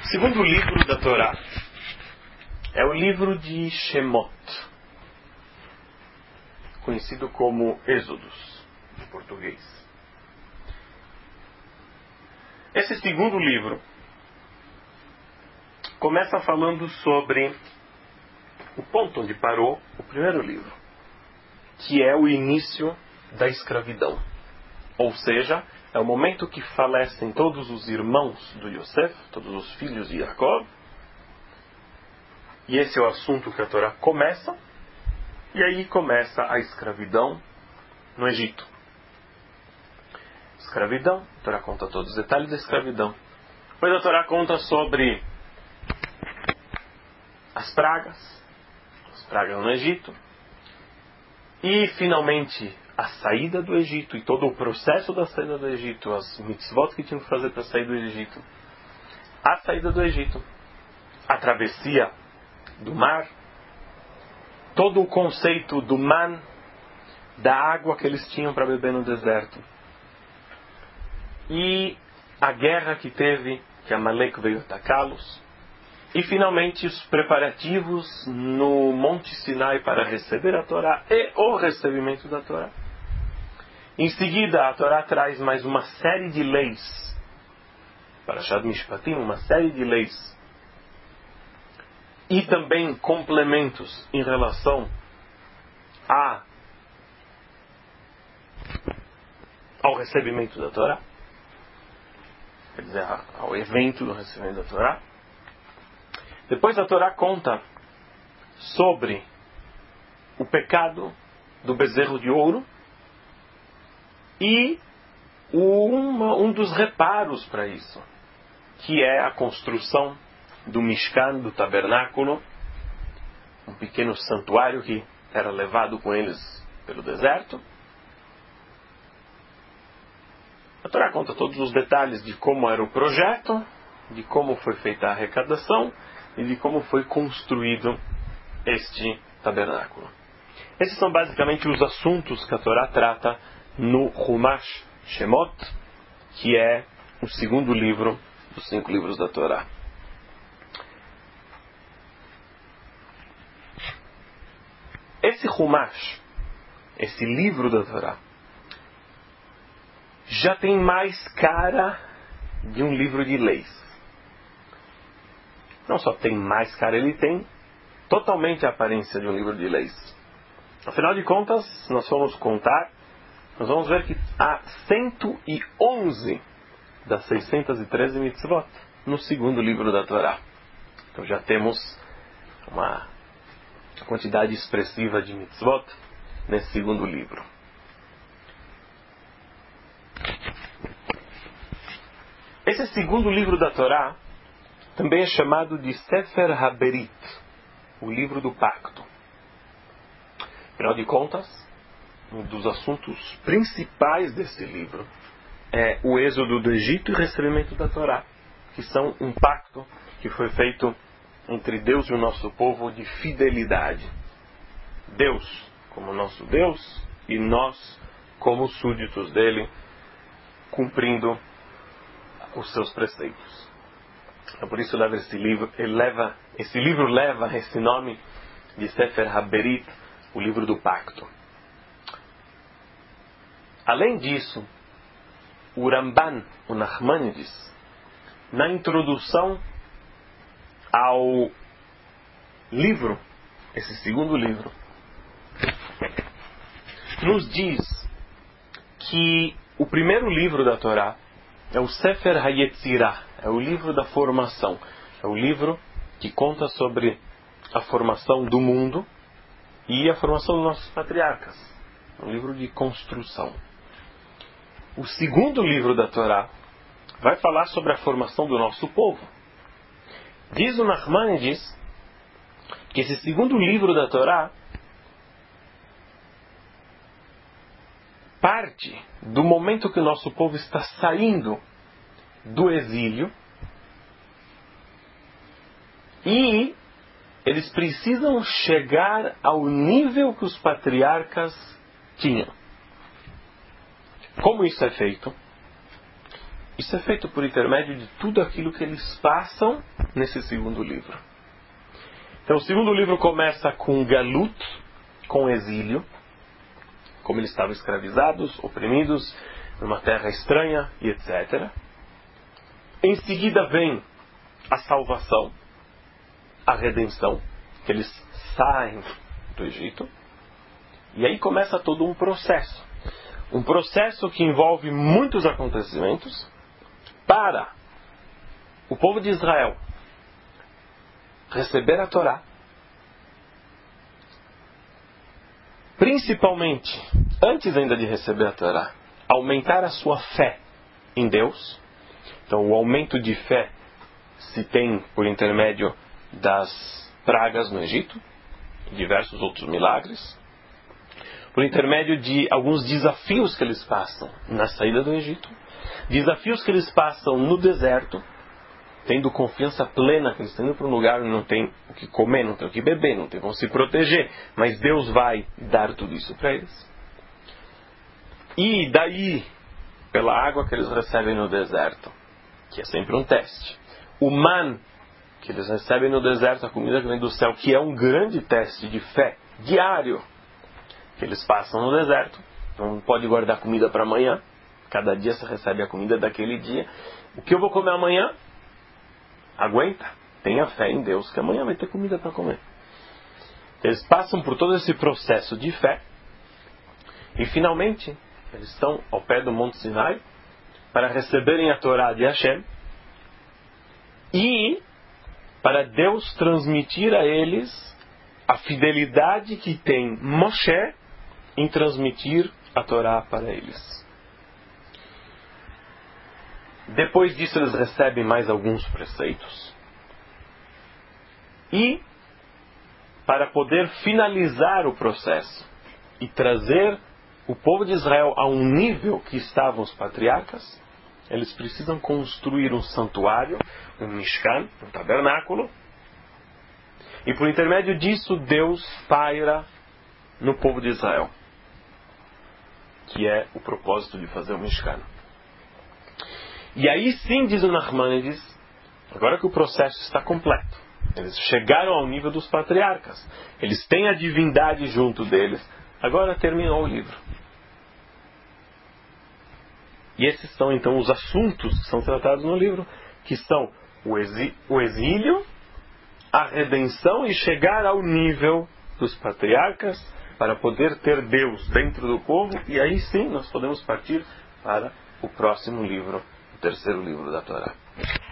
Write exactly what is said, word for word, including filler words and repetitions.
O segundo livro da Torá é o livro de Shemot, conhecido como Êxodos, em português. Esse segundo livro começa falando sobre o ponto onde parou o primeiro livro, que é o início da escravidão. Ou seja, é o momento que falecem todos os irmãos do Yosef, todos os filhos de Jacob. E esse é o assunto que a Torá começa. E aí começa a escravidão no Egito. Escravidão, a Torá conta todos os detalhes da escravidão. Depois a Torá conta sobre as pragas, as pragas no Egito. E finalmente a saída do Egito e todo o processo da saída do Egito, as mitzvot que tinham que fazer para sair do Egito. A saída do Egito, a travessia do mar, todo o conceito do man, da água que eles tinham para beber no deserto. E a guerra que teve, que Amalek veio atacá-los. E finalmente os preparativos no Monte Sinai para receber a Torá e o recebimento da Torá. Em seguida, a Torá traz mais uma série de leis, Parashat Mishpatim, uma série de leis, e também complementos em relação a, ao recebimento da Torá, quer dizer, ao evento do recebimento da Torá. Depois a Torá conta sobre o pecado do bezerro de ouro e uma, um dos reparos para isso, que é a construção do Mishkan, do tabernáculo, um pequeno santuário que era levado com eles pelo deserto. A Torá conta todos os detalhes de como era o projeto, de como foi feita a arrecadação e de como foi construído este tabernáculo. Esses são basicamente os assuntos que a Torá trata no Humash Shemot, que é o segundo livro dos cinco livros da Torá. Esse Humash, esse livro da Torá, já tem mais cara de um livro de leis. Não só tem mais cara, ele tem totalmente a aparência de um livro de leis. Afinal de contas, nós vamos contar, nós vamos ver que há cento e onze das seiscentas e treze mitzvot no segundo livro da Torá. Então já temos uma quantidade expressiva de mitzvot nesse segundo livro. Esse segundo livro da Torá também é chamado de Sefer HaBerit, o livro do pacto. Afinal de contas, um dos assuntos principais desse livro é o êxodo do Egito e o recebimento da Torá, que são um pacto que foi feito entre Deus e o nosso povo de fidelidade. Deus como nosso Deus e nós como súditos dele, cumprindo os seus preceitos. Então, por isso leva esse livro, ele leva, esse livro leva esse nome de Sefer HaBerit, o livro do pacto. Além disso, o Ramban, o Nachmanides, na introdução ao livro, esse segundo livro, nos diz que o primeiro livro da Torá é o Sefer HaYetzirah, é o livro da formação, é o livro que conta sobre a formação do mundo e a formação dos nossos patriarcas, é um livro de construção. O segundo livro da Torá vai falar sobre a formação do nosso povo. Diz o Nachmanides que esse segundo livro da Torá parte do momento que o nosso povo está saindo do exílio e eles precisam chegar ao nível que os patriarcas tinham. Como isso é feito? Isso é feito por intermédio de tudo aquilo que eles passam nesse segundo livro. Então o segundo livro começa com Galut, com exílio, como eles estavam escravizados, oprimidos, numa terra estranha e etcétera. Em seguida vem a salvação, a redenção, que eles saem do Egito. E aí começa todo um processo. Um processo que envolve muitos acontecimentos para o povo de Israel receber a Torá, principalmente, antes ainda de receber a Torá, aumentar a sua fé em Deus. Então o aumento de fé se tem por intermédio das pragas no Egito e diversos outros milagres, por intermédio de alguns desafios que eles passam na saída do Egito, desafios que eles passam no deserto, tendo confiança plena que eles estão indo para um lugar onde não tem o que comer, não tem o que beber, não tem como se proteger, mas Deus vai dar tudo isso para eles. E daí, pela água que eles recebem no deserto, que é sempre um teste, o man que eles recebem no deserto, a comida que vem do céu, que é um grande teste de fé diário que eles passam no deserto. Não pode guardar comida para amanhã, cada dia você recebe a comida daquele dia. O que eu vou comer amanhã? Aguenta, tenha fé em Deus que amanhã vai ter comida para comer. Eles passam por todo esse processo de fé e finalmente eles estão ao pé do Monte Sinai para receberem a Torá de Hashem e para Deus transmitir a eles a fidelidade que tem Moshe em transmitir a Torá para eles. Depois disso eles recebem mais alguns preceitos. E, para poder finalizar o processo e trazer o povo de Israel a um nível que estavam os patriarcas, eles precisam construir um santuário, um Mishkan, um tabernáculo. E por intermédio disso, Deus paira no povo de Israel, que é o propósito de fazer o Mishkan. E aí sim, diz o Nachmanides, agora que o processo está completo, eles chegaram ao nível dos patriarcas, eles têm a divindade junto deles, agora terminou o livro. E esses são então os assuntos que são tratados no livro, que são o, exí- o exílio, a redenção e chegar ao nível dos patriarcas para poder ter Deus dentro do povo. E aí sim nós podemos partir para o próximo livro, o terceiro livro da Torá.